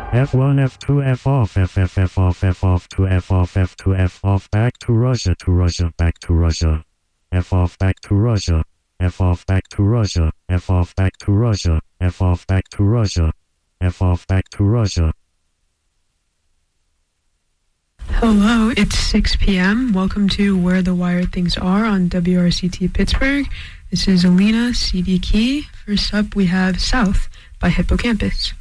F1, F2, F off, F off, F off, to F off, F2, F off, back to Russia, back to Russia. F off, back to Russia. F off, back to Russia. F off, back to Russia. F off, back to Russia. F off, back to Russia. Hello, it's 6 p.m. Welcome to Where the Wired Things Are on WRCT Pittsburgh. This is Alina, CD Key. First up, we have South by Hippocampus.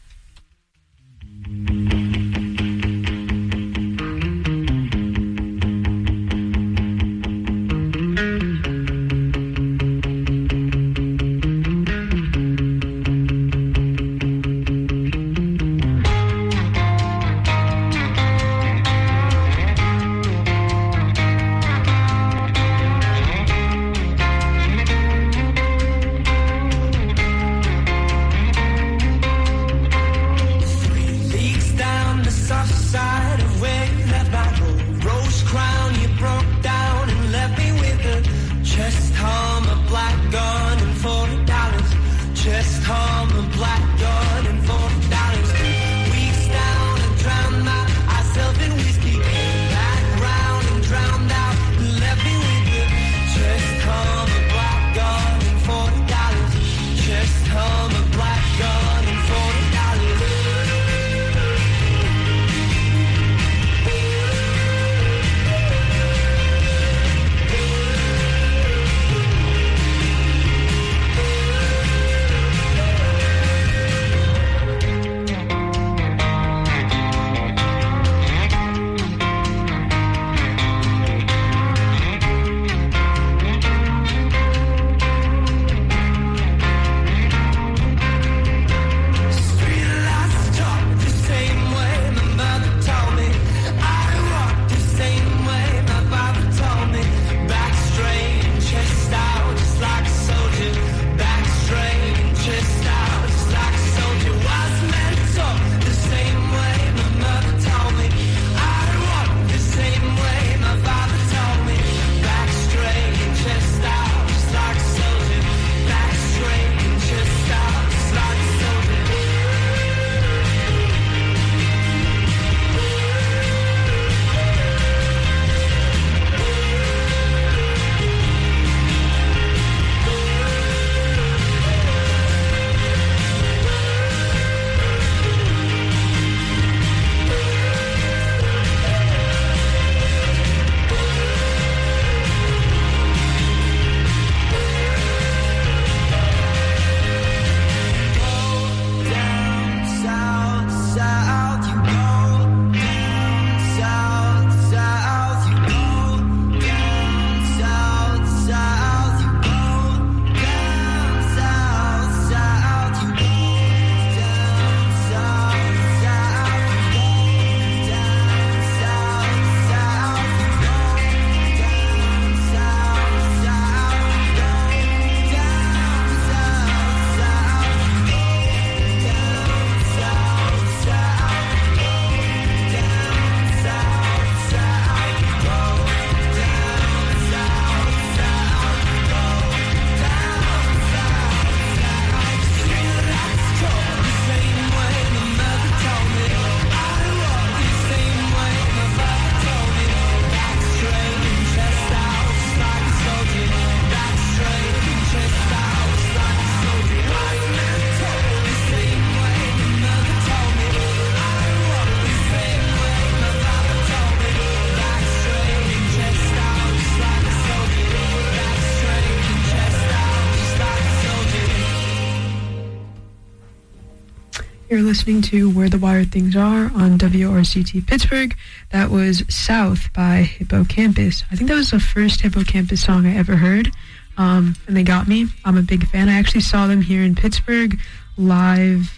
You're listening to Where the Wired Things Are on WRCT Pittsburgh. That was South by Hippocampus. I think that was the first Hippocampus song I ever heard, and they got me. I'm a big fan. I actually saw them here in Pittsburgh live,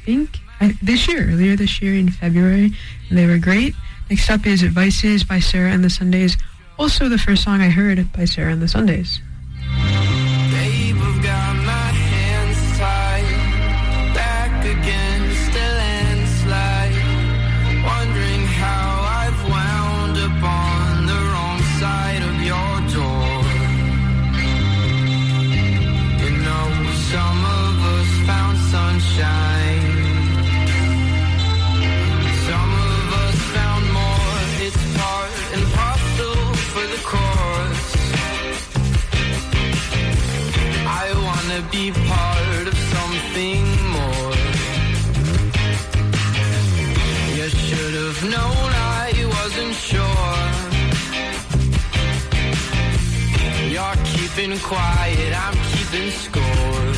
earlier this year in February, and they were great. Next up is Vices by Sarah and the Sundays, also the first song I heard by Sarah and the Sundays. Babe, I've got my hands tied, back against the landslide, wondering how I've wound up on the wrong side of your door. You know, some of us found sunshine, been quiet, I'm keeping score.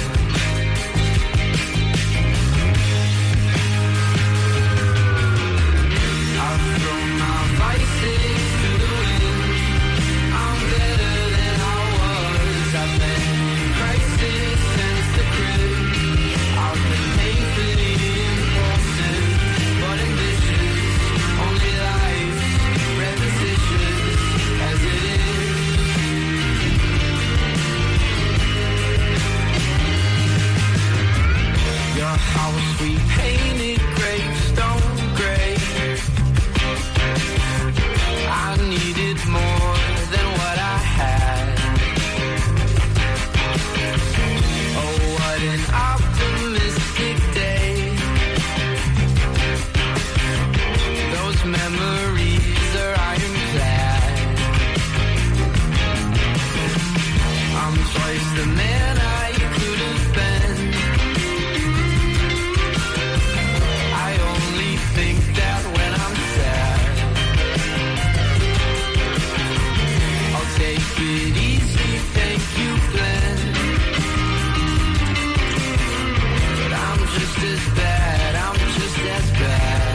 I've thrown my vices to the wind. I'm better than I was. I've been in crisis since the crib. I've been painfully impulsive, but ambitious. Only life, repetitious as it is. Your house we painted gravestone gray. I needed more than what I had. Oh, what an optimistic day. Those memories are ironclad. I'm twice the man I could have been. I only think that when I'm sad. I'll take it easy, thank you, Glenn. But I'm just as bad, I'm just as bad.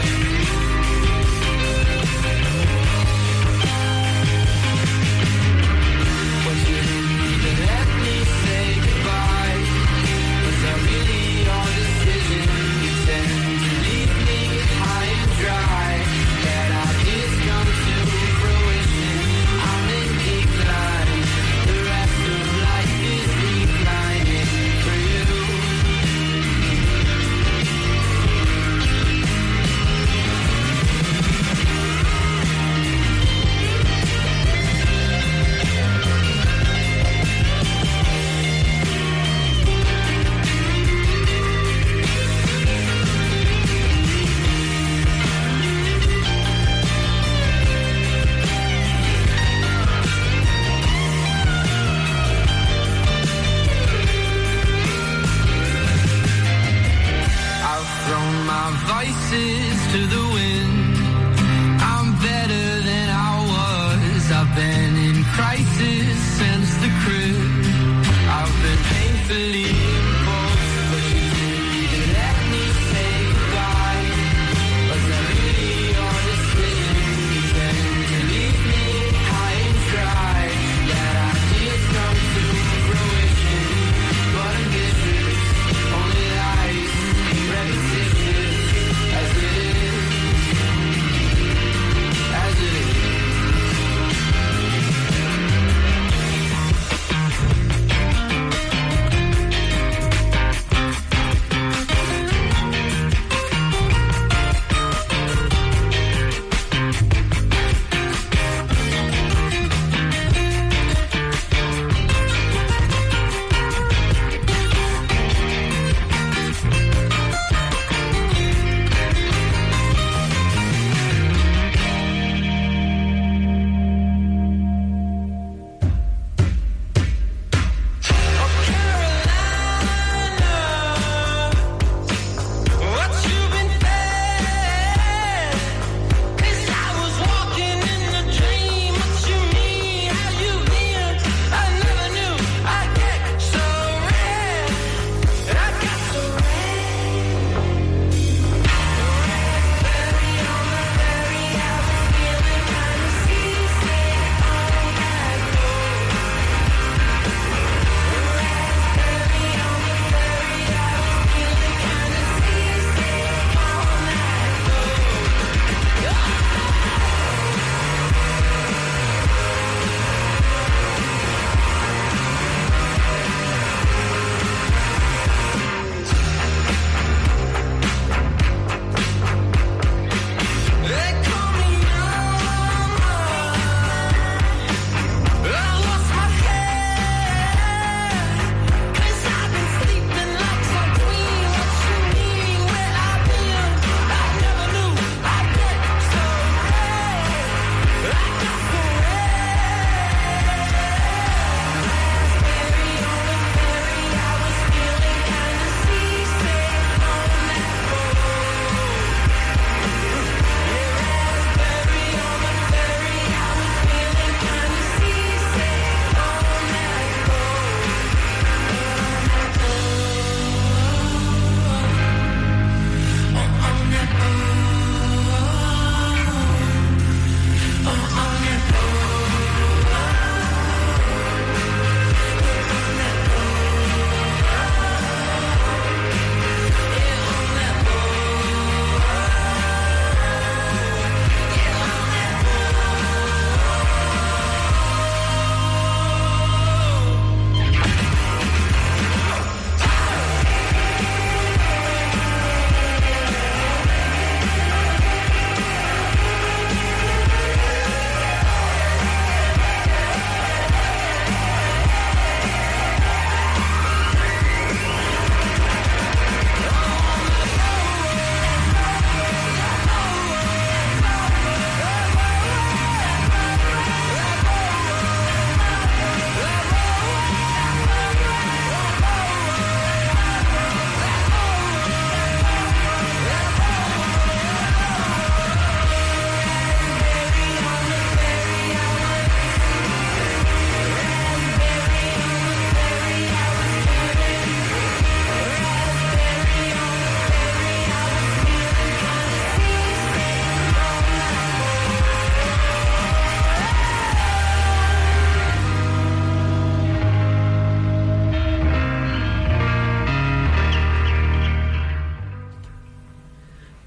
But you didn't let me say goodbye. Was that really your decision? You tend to leave me high and dry. That ideas come to fruition. I'm in decline. The rest of life is declining for you. I've thrown my vices to the wind. I'm better than I was. I've been in crisis since the crib. I've been painfully impulsive, but you didn't let me say goodbye. Was that really your decision? You tend to leave me high and dry. That ideas come to fruition, but ambitious, only lies, repetitious as it is, as it is.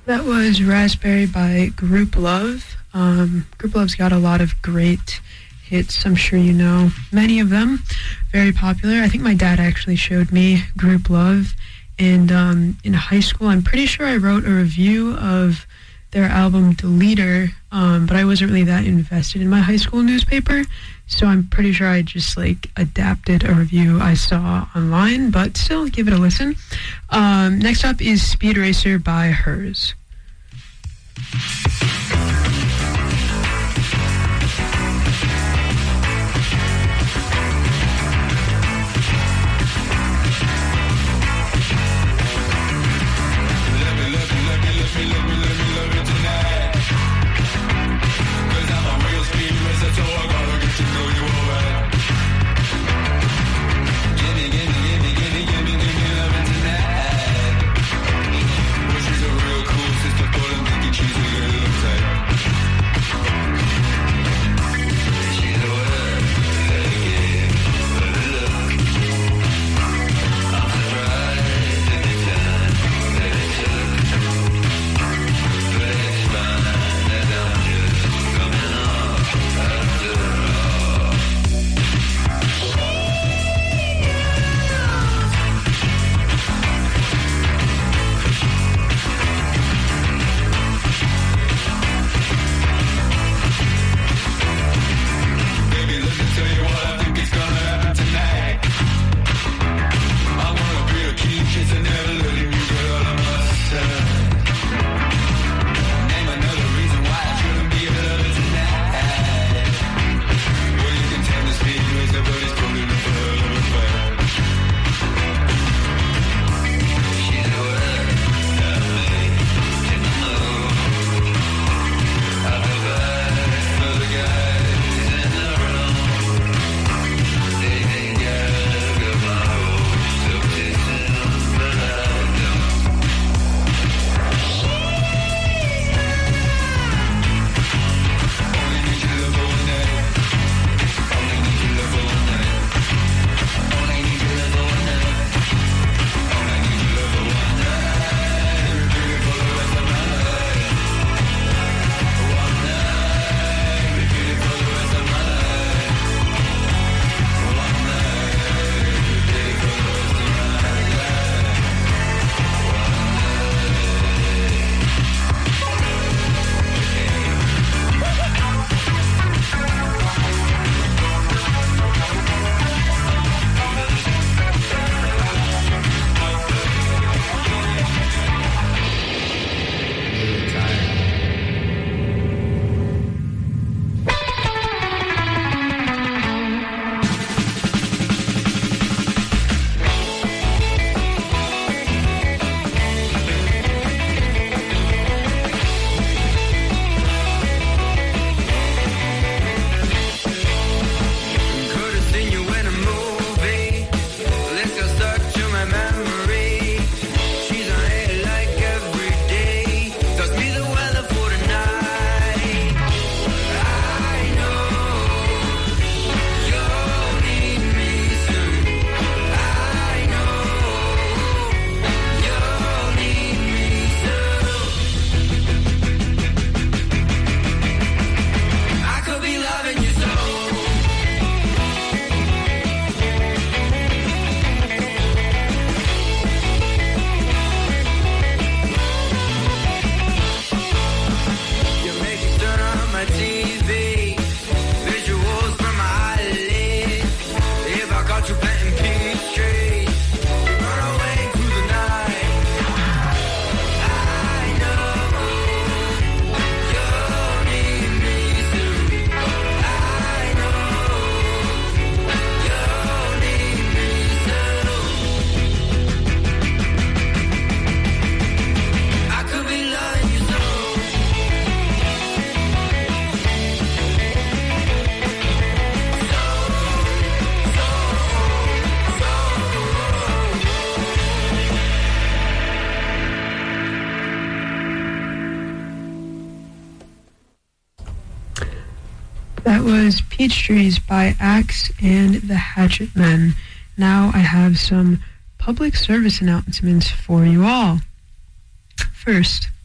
That was Raspberry by Group Love. Group Love's got a lot of great hits. I'm sure you know many of them. Very popular. I think my dad actually showed me Group Love. And in high school, I'm pretty sure I wrote a review of their album Deleter, but I wasn't really that invested in my high school newspaper. So I'm pretty sure I just adapted a review I saw online, but still give it a listen. Next up is Speed Racer by Hers. That was Peach Trees by Axe and the Hatchet Men. Now I have some public service announcements for you all. First,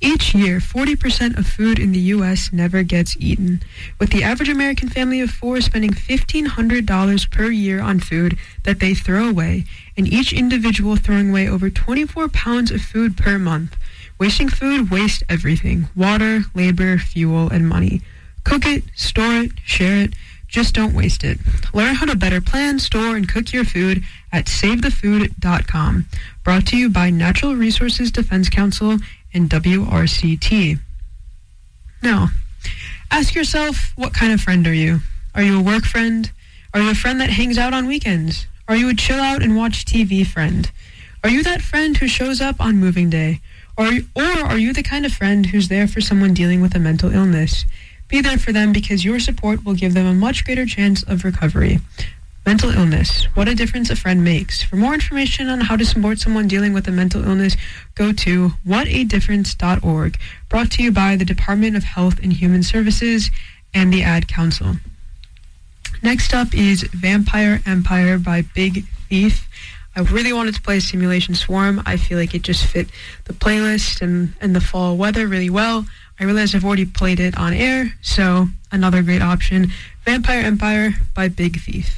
Each year, 40% of food in the U.S. never gets eaten, with the average American family of 4 spending $1,500 per year on food that they throw away, and each individual throwing away over 24 pounds of food per month. Wasting food wastes everything: water, labor, fuel, and money. Cook it, store it, share it. Just don't waste it. Learn how to better plan, store, and cook your food at SaveTheFood.com. Brought to you by Natural Resources Defense Council and WRCT. Now, ask yourself, what kind of friend are you? Are you a work friend? Are you a friend that hangs out on weekends? Are you a chill out and watch TV friend? Are you that friend who shows up on moving day? Or are you the kind of friend who's there for someone dealing with a mental illness? Be there for them, because your support will give them a much greater chance of recovery. Mental illness. What a difference a friend makes. For more information on how to support someone dealing with a mental illness, go to whatadifference.org. Brought to you by the Department of Health and Human Services and the Ad Council. Next up is Vampire Empire by Big Thief. I really wanted to play Simulation Swarm. I feel like it just fit the playlist and the fall weather really well. I realize I've already played it on air, so another great option. Vampire Empire by Big Thief.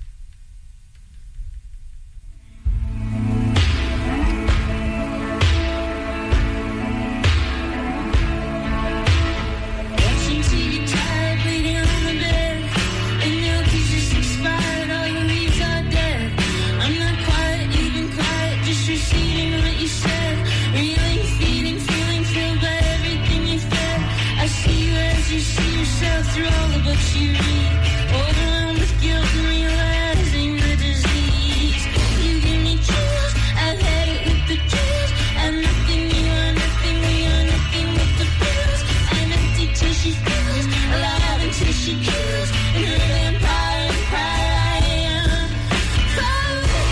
Through all the books you read, overwhelmed with guilt and realizing the disease. You give me chills, I've had it with the chills. I'm nothing, you are nothing, we are nothing with the pills. I'm empty till she feels, alive until she kills. In her vampire empire I am falling.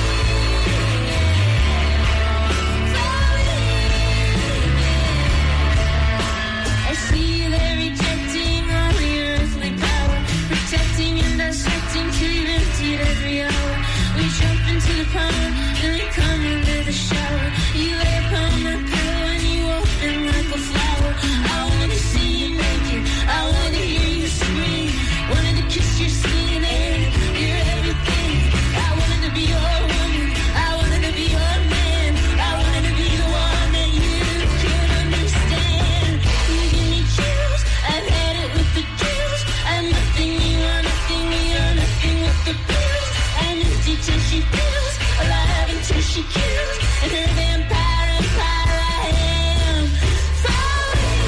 I see you there rejecting all the earthly power, protecting and dissecting till you've emptied every hour. We jump into the pond, then we come into the shower. You lay upon my pillow and you open like a flower. I wanna see you naked, I wanna hear you scream. Wanted to kiss your skin and you're everything. I wanted to be your woman, I wanted to be your man. I wanted to be the one that you could understand. You give me chills, I've had it with the chills. I'm nothing, you are nothing, we are nothing with the pills. I'm empty till she feels, alive until she kills. And her vampire empire I am falling.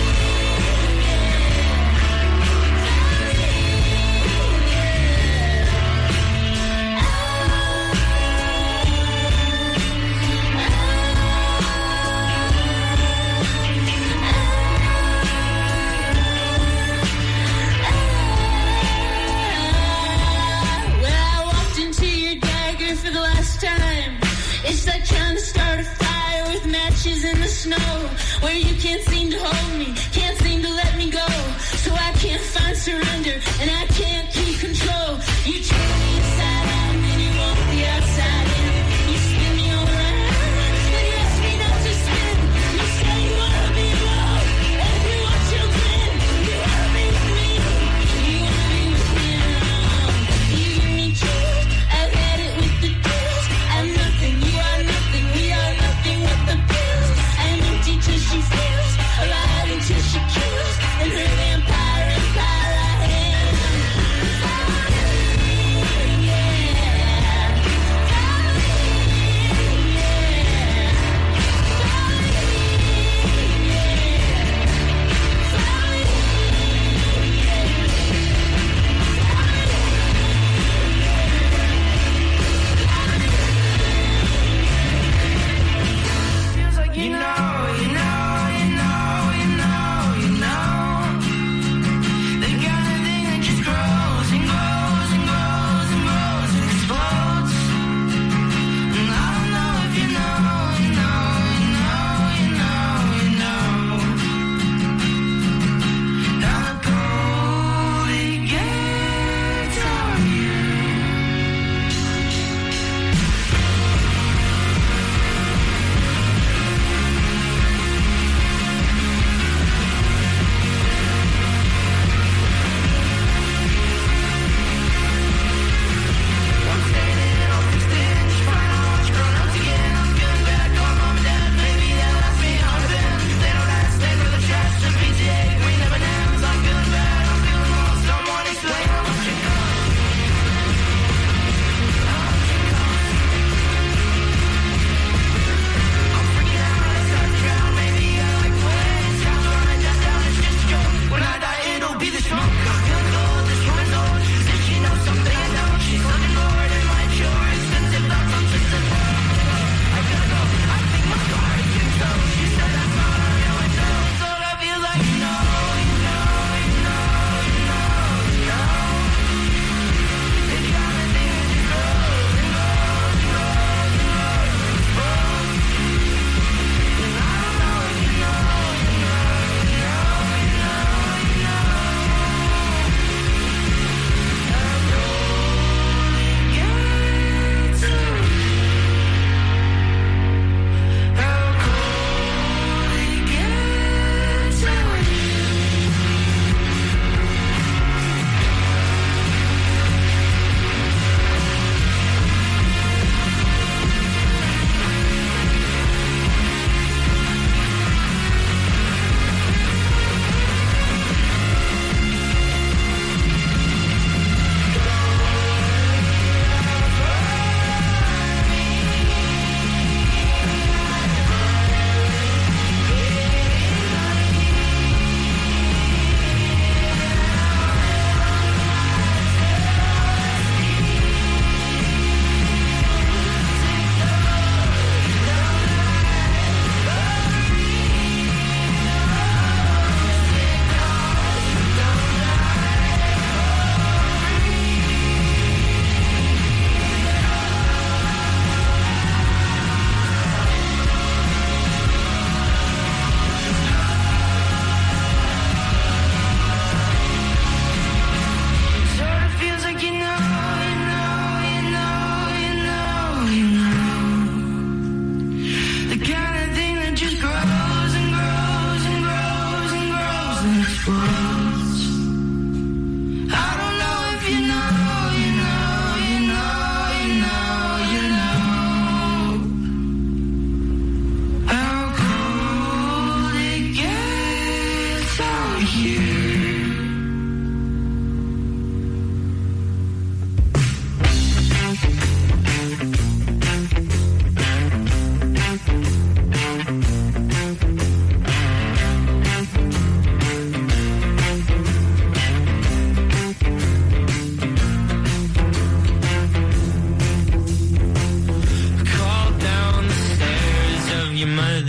When I walked into your dagger for the last time, it's like trying to start a fire with matches in the snow, where you can't seem to hold me, can't seem to let me go. So I can't find surrender, and I can't keep control. You turn me inside out, and then you want the outside in. You spin me all around, then you ask me not to spin. You say you wanna be alone, and if you want children, you wanna be with me. You wanna be with me now. You give me chills, I've had it with the chills. I'm nothing, you are nothing, we are nothing with the pills. I'm empty till she feels, alive until she kills. And her vampire empire I am.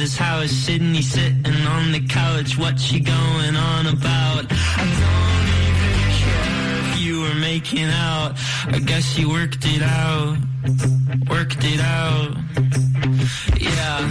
his house, Sydney sitting on the couch. What you going on about? I don't even care if you were making out. I guess you worked it out. Worked it out. Yeah.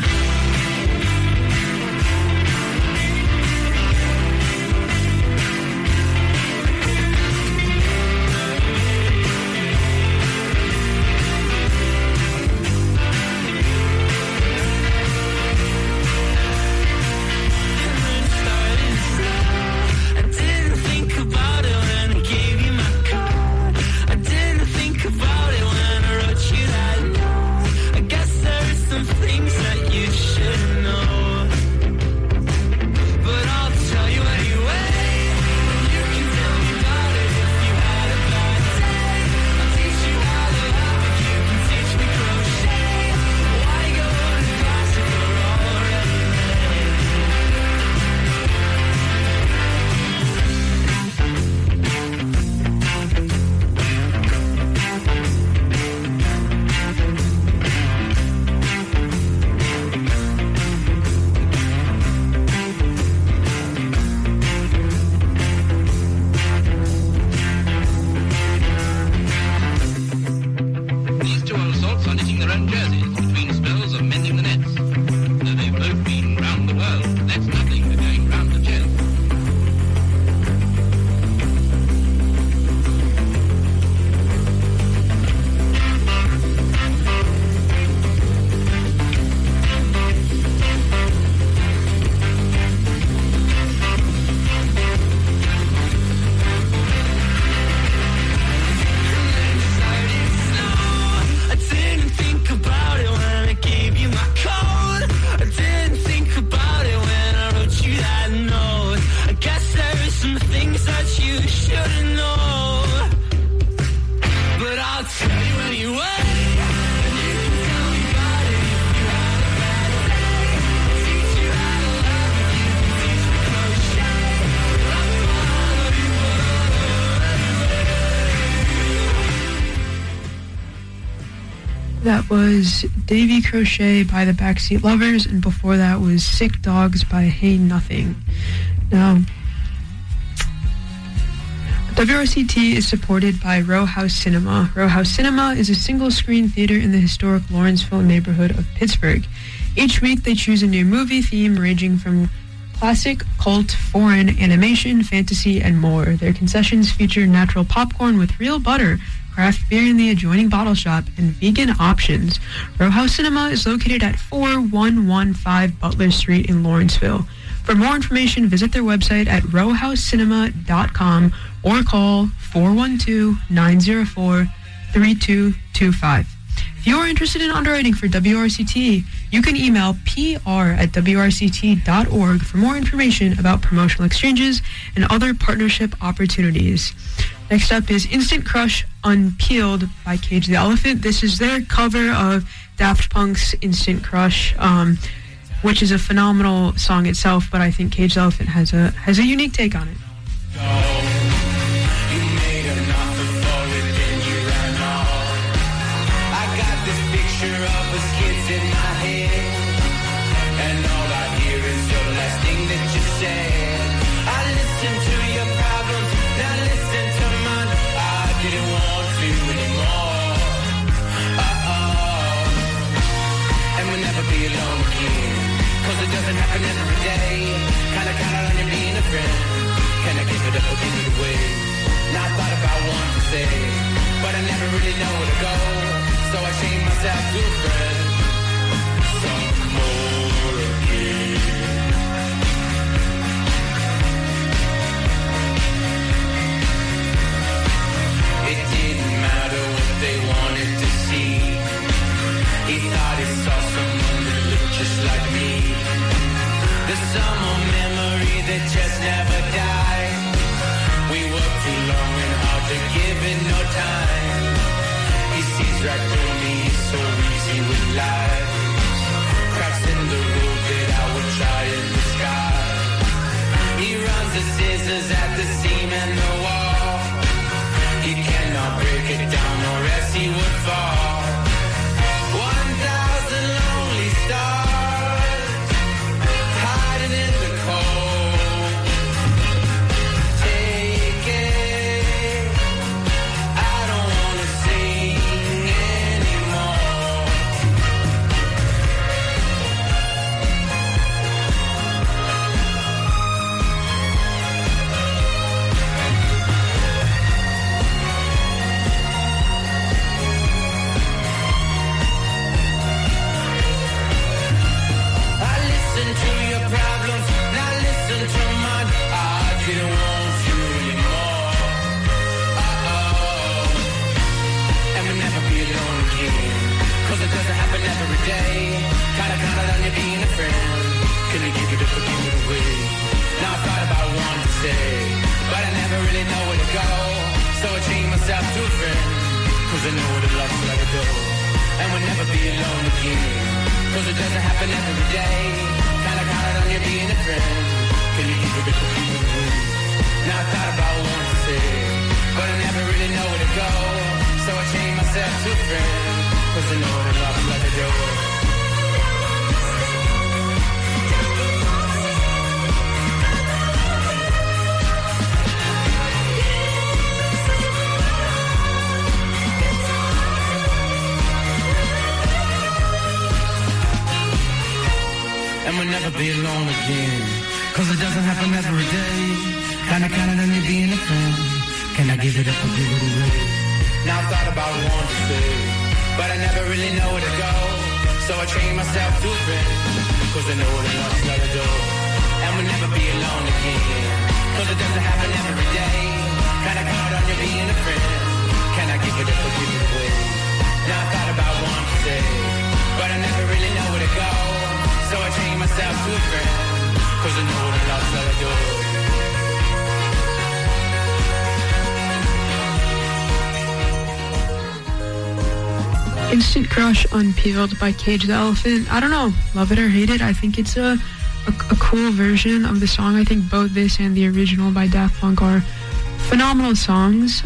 That was Davy Crochet by the Backseat Lovers, and before that was Sick Dogs by Hey Nothing. Now, WRCT is supported by Row House Cinema. Row House Cinema is a single-screen theater in the historic Lawrenceville neighborhood of Pittsburgh. Each week they choose a new movie theme ranging from classic, cult, foreign, animation, fantasy, and more. Their concessions feature natural popcorn with real butter, craft beer in the adjoining bottle shop, and vegan options. Row House Cinema is located at 4115 Butler Street in Lawrenceville. For more information, visit their website at rowhousecinema.com or call 412-904-3225. If you are interested in underwriting for WRCT, you can email pr@wrct.org for more information about promotional exchanges and other partnership opportunities. Next up is Instant Crush Unpeeled by Cage the Elephant. This is their cover of Daft Punk's Instant Crush, which is a phenomenal song itself, but I think Cage the Elephant has a unique take on it. But I never really know where to go, so I chained myself to a friend. Some more again. It didn't matter what they wanted to see. He thought he saw someone that looked just like me. There's some more memory that just never died. We worked too long and hard to give it no time. He sees right through me, he's so easy with life. Cause I know what it loves like a door. And we'll never be alone again. Cause it doesn't happen every day. Kinda counted on you being a friend. Can you keep a bit of keep it away? Now I thought about what to say, but I never really know where to go. So I changed myself to a friend. Cause I know what it loves like a door. And we'll never be alone again. Cause it doesn't happen every day. Kinda counted on you being a friend. Can I give it up or give it away? Now I thought about what to say, but I never really know where to go. So I trained myself to a friend. Cause I know what it loves like a door. And we'll never be alone again. Cause it doesn't happen every day. Kinda counted on you being a friend. Can I give it up or give it away? Now I thought about what to say, but I never really know where to go. So I changed myself to a friend. Cause I know what it loves like a door. Instant Crush Unpeeled by Cage the Elephant. I don't know, love it or hate it. I think it's a cool version of the song. I think both this and the original by Daft Punk are phenomenal songs.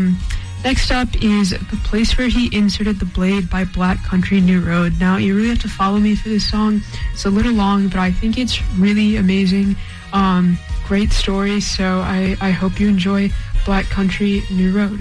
Next up is The Place Where He Inserted the Blade by Black Country New Road. Now, you really have to follow me for this song. It's a little long, but I think it's really amazing. Great story, so I hope you enjoy Black Country New Road.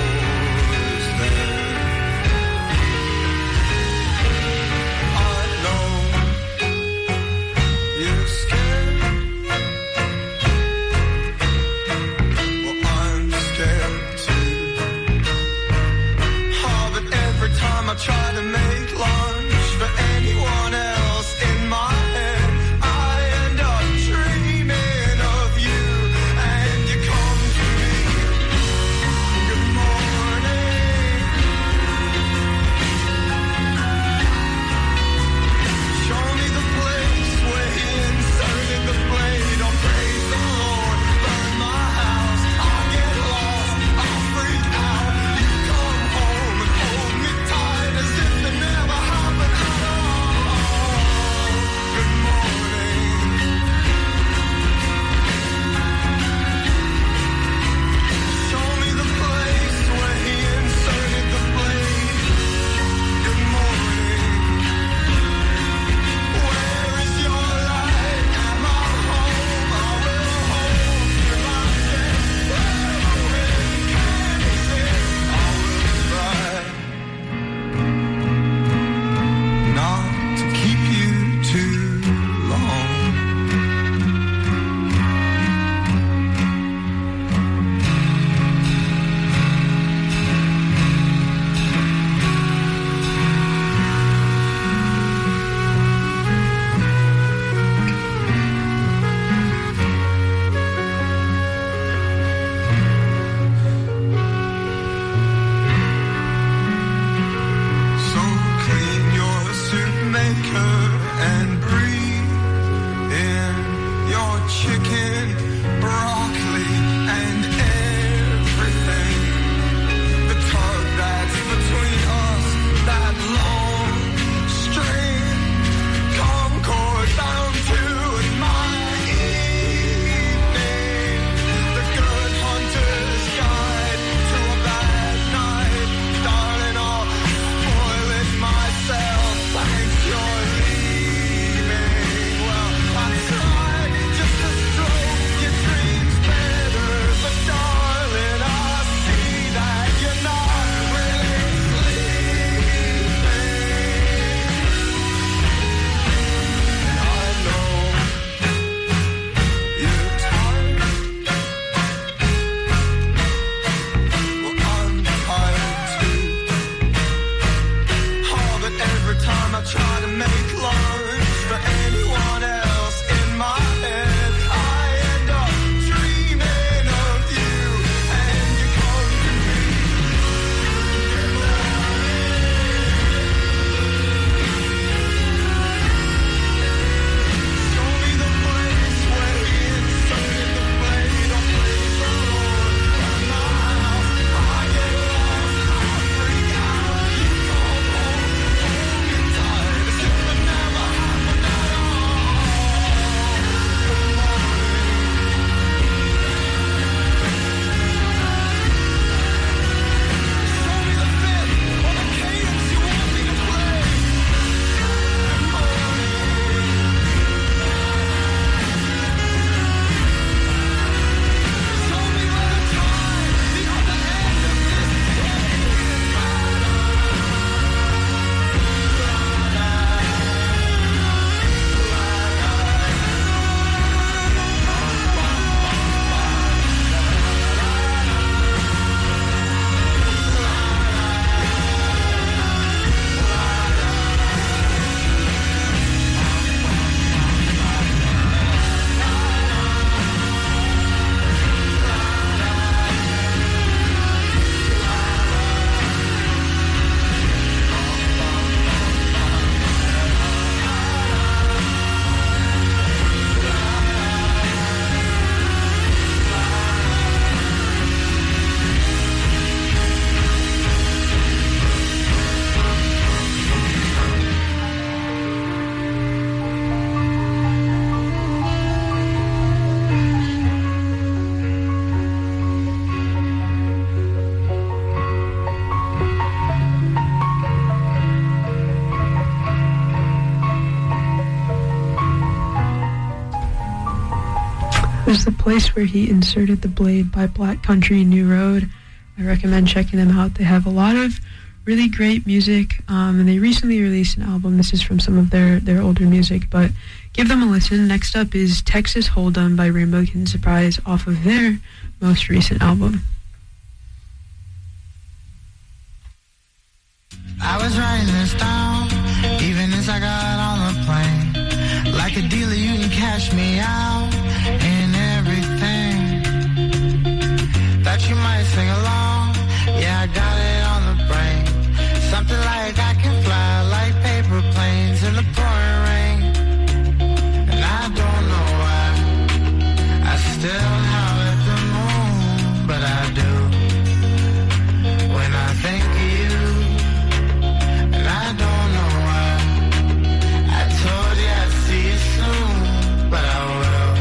I was the place where he inserted the blade by Black Country New Road. I recommend checking them out. They have a lot of really great music, and they recently released an album. This is from some of their older music, but give them a listen. Next up is Texas Hold'em by Rainbow Kitten Surprise off of their most recent album. I was writing this down, even as I got on the plane. Like a dealer, you can cash me out in everything. Thought you might sing along, yeah, I got it on the brain. Something like I can fly like paper planes in the pouring rain. And I don't know why I still howl at the moon, but I do. When I think of you, and I don't know why I told you I'd see you soon, but I will.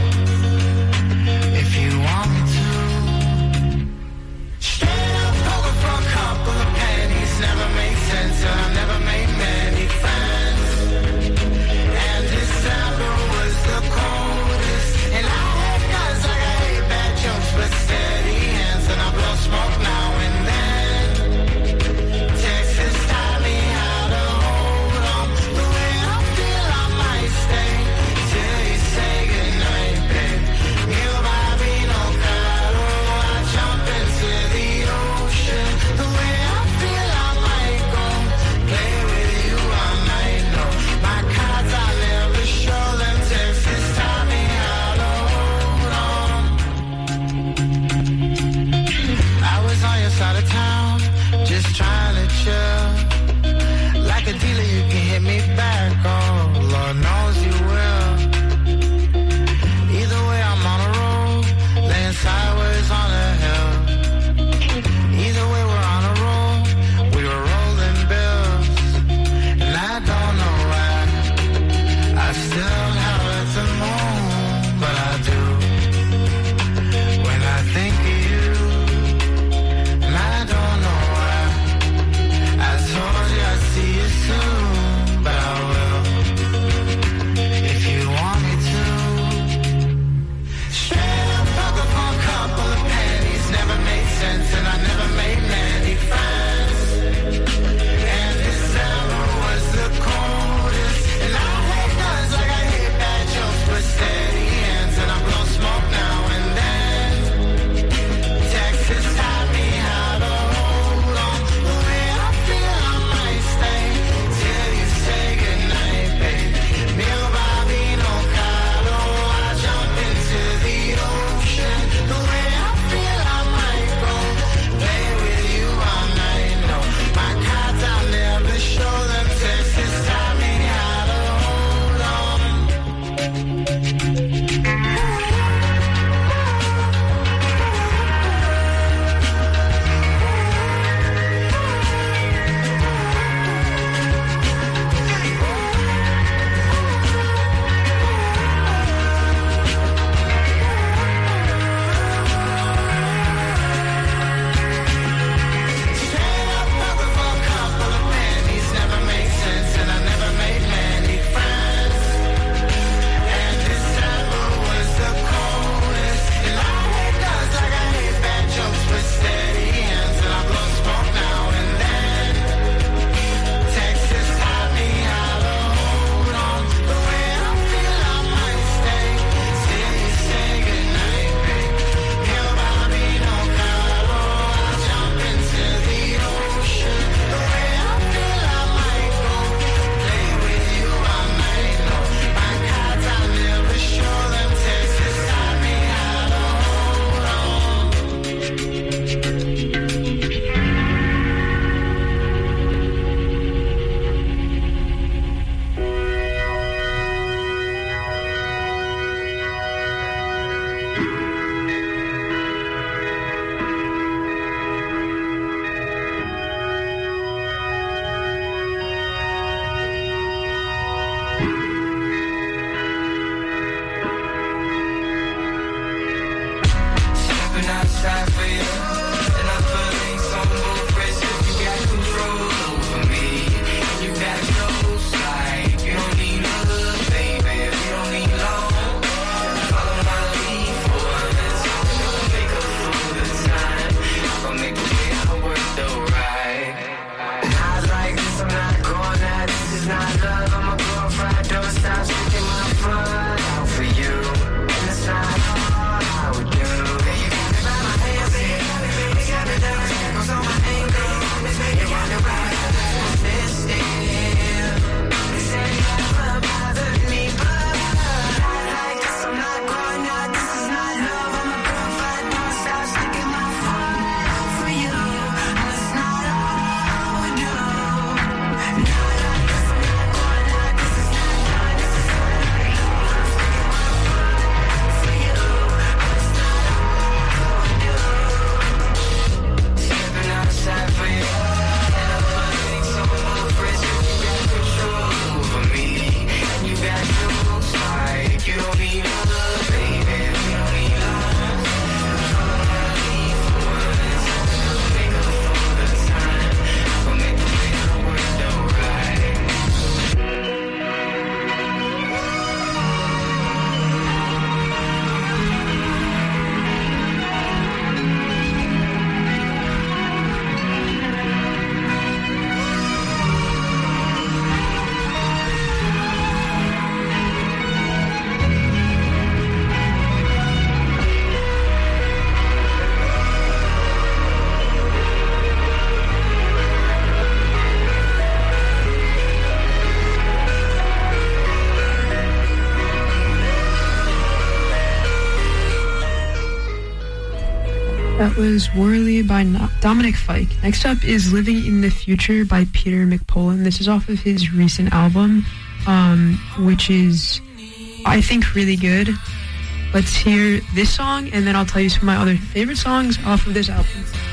That was Whirly by Dominic Fike. Next up is Living in the Future by Peter McPolin. This is off of his recent album, which is, I think, really good. Let's hear this song, and then I'll tell you some of my other favorite songs off of this album.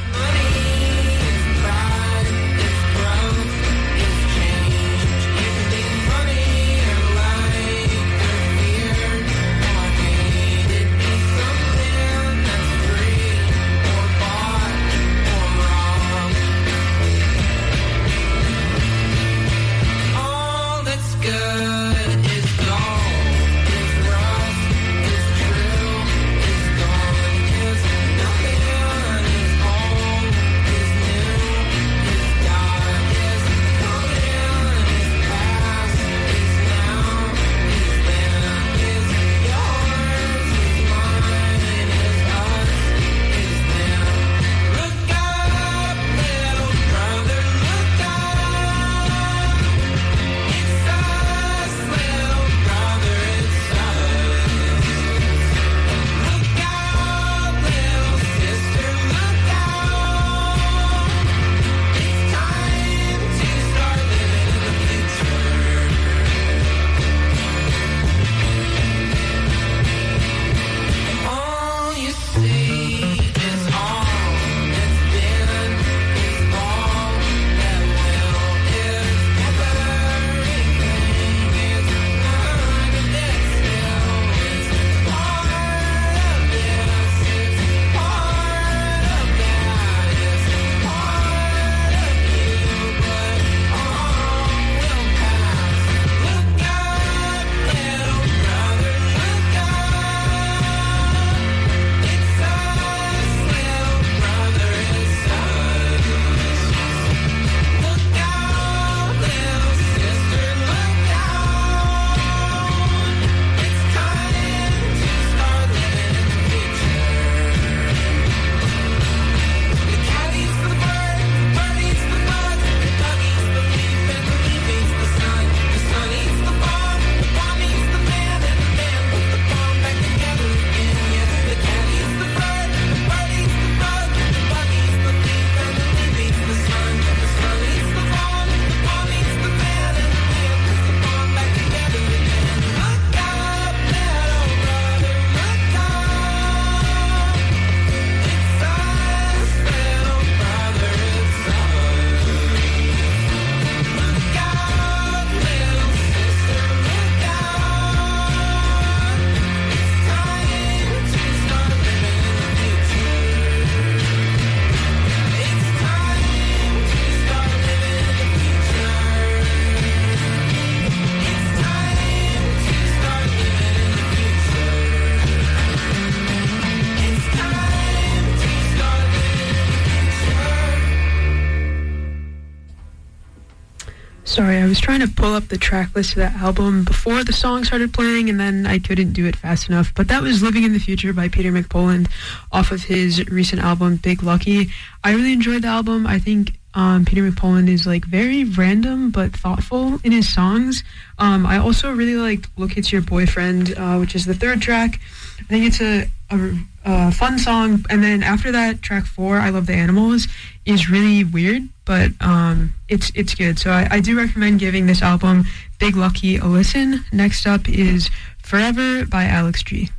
Sorry, I was trying to pull up the track list of that album before the song started playing, and then I couldn't do it fast enough. But that was Living in the Future by Peter McPolin off of his recent album, Big Lucky. I really enjoyed the album. I think Peter McPolin is like very random but thoughtful in his songs. I also really liked Look It's Your Boyfriend, which is the third track. I think it's a fun song. And then after that, track 4, I Love the Animals, is really weird, but it's good. So I do recommend giving this album, Big Lucky, a listen. Next up is Forever by Alex G.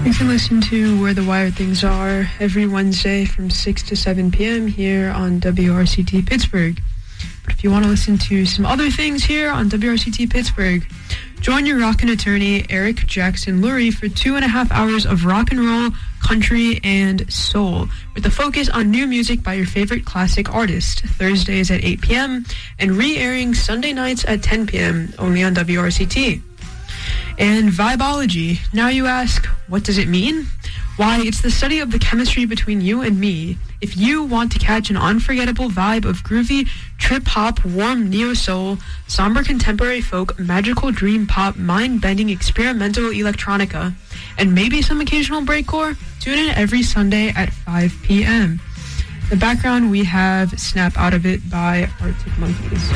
You can listen to Where the Wired Things Are every Wednesday from 6 to 7 p.m. here on WRCT Pittsburgh. But if you want to listen to some other things here on WRCT Pittsburgh, join your rockin' attorney, Eric Jackson Lurie, for 2.5 hours of rock and roll, country, and soul, with a focus on new music by your favorite classic artist, Thursdays at 8 p.m. and re-airing Sunday nights at 10 p.m. only on WRCT. And Vibology. Now you ask, what does it mean? Why, it's the study of the chemistry between you and me. If you want to catch an unforgettable vibe of groovy, trip-hop, warm neo-soul, somber contemporary folk, magical dream pop, mind-bending experimental electronica, and maybe some occasional breakcore, tune in every Sunday at 5 p.m. In the background, we have Snap Out of It by Arctic Monkeys.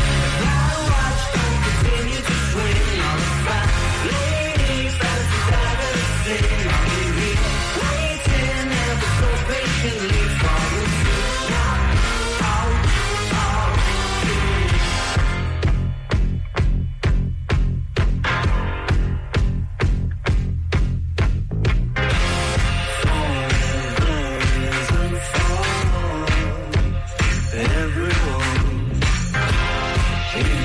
Everyone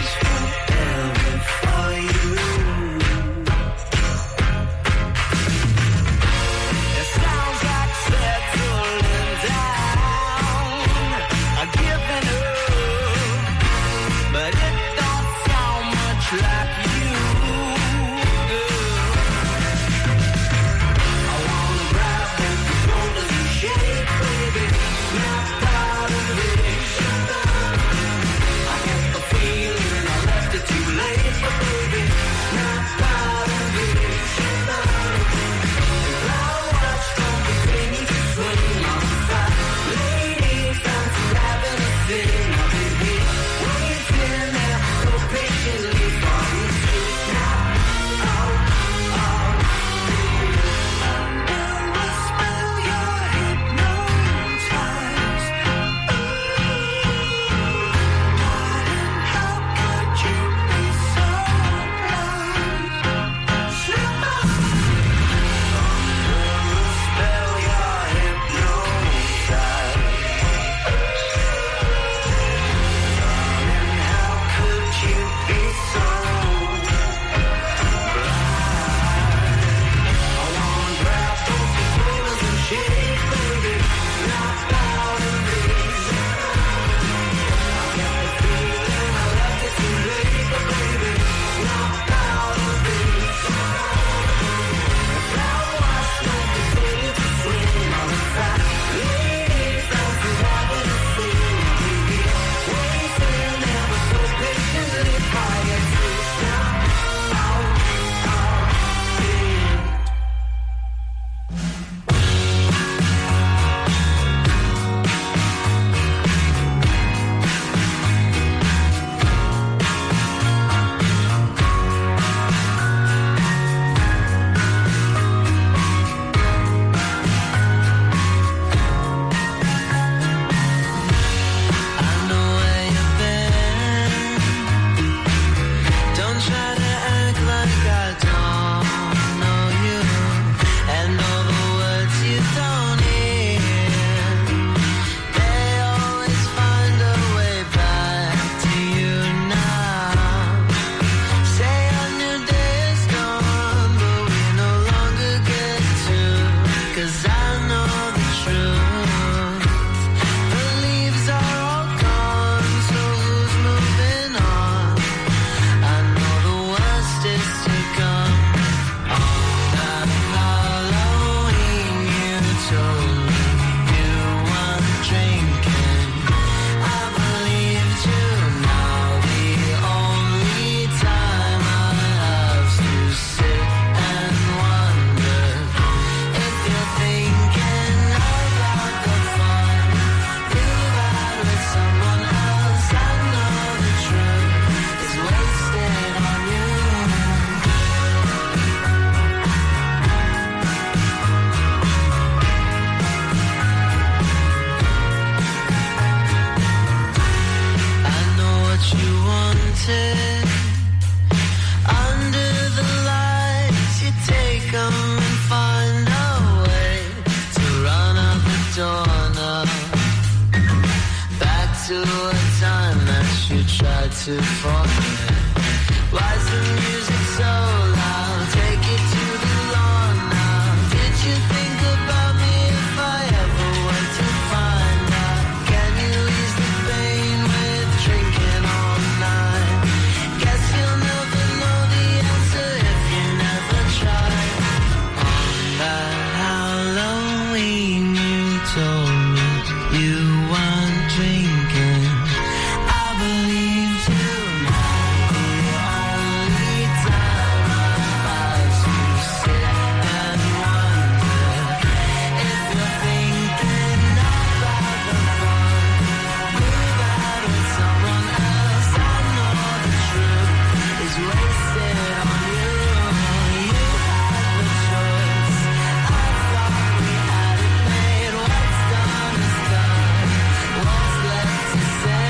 try to forget. Why's the music so loud? Take it to the lawn now. Did you think about me if I ever went to find out? Can you ease the pain with drinking all night? Guess you'll never know the answer if you never try. On that Halloween you told me you weren't drinking. I believe tonight the only time I pass you sit and wonder if you're thinking about the fun. Move out with someone else. I know the truth is wasted on you. You had the choice. I thought we had it made. What's done is done. What's left to say?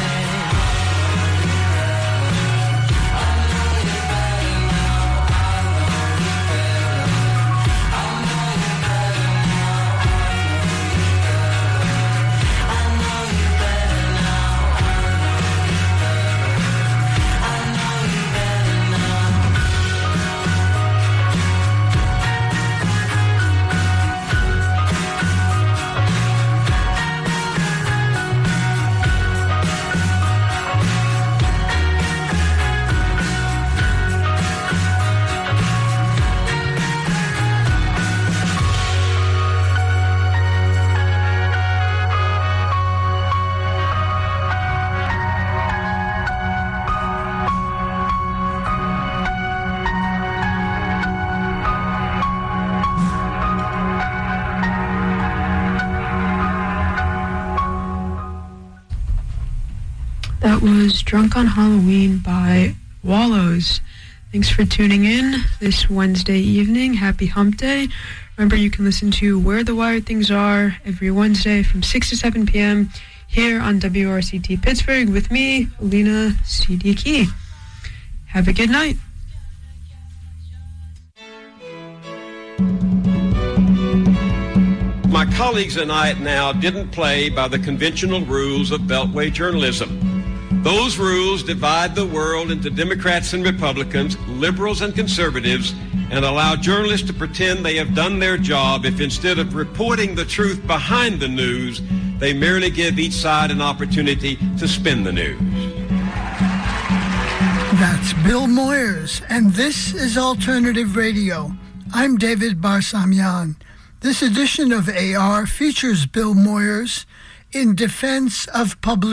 I know you better now. I know you better. I know you better now. I know you better now. I know you better now. That was Drunk on Halloween by Wallows. Thanks for tuning in this Wednesday evening. Happy Hump Day. Remember, you can listen to Where the Wired Things Are every Wednesday from 6 to 7 p.m. here on WRCT Pittsburgh with me, Alina Siddiqui. Have a good night. My colleagues and I at Now didn't play by the conventional rules of Beltway journalism. Those rules divide the world into Democrats and Republicans, liberals and conservatives, and allow journalists to pretend they have done their job if instead of reporting the truth behind the news, they merely give each side an opportunity to spin the news. That's Bill Moyers, and this is Alternative Radio. I'm David Barsamian. This edition of AR features Bill Moyers in defense of public